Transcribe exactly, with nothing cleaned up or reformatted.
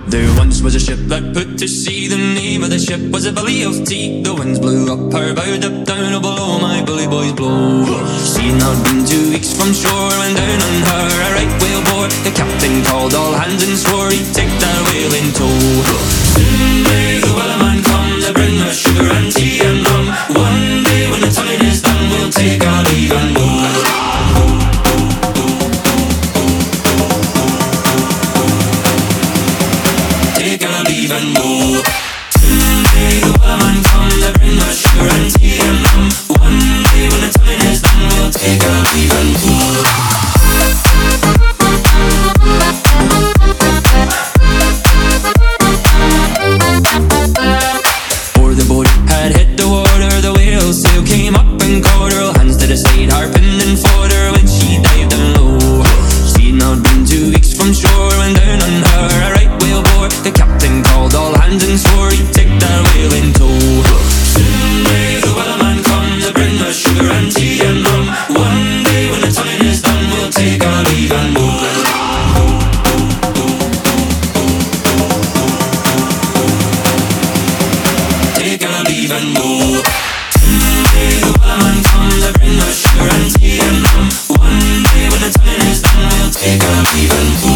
There once was a ship that put to sea. The name of the ship was a Billy of Tea. The winds blew up her bow, up down, oh below my bully boys blow. She'd not been two weeks from shore when down on her a right whale bore. The captain called all hands and swore he'd take that whale in tow. Soon may the wellerman come to bring us sugar and tea and rum. One day when the time is done, we'll take our leave and go. Leave and go. Someday the wellerman come to bring us sugar and tea and rum. One day when the time is done, we'll take our leave and go. Before the boat had hit the water, the whale sail came up and caught her. All hands to the side, harping and fought her when she dived down low. She'd not been two weeks from shore when down on her a right whale bore. The captain called all hands and swore he'd take that whale in tow. Soon may the wellerman come to bring us sugar and tea and rum. One day when the time is done, we'll take our leave and go. Take our leave and go. Soon may the wellerman come to bring us sugar and tea and rum. One day when the time is done, we'll take our leave and go.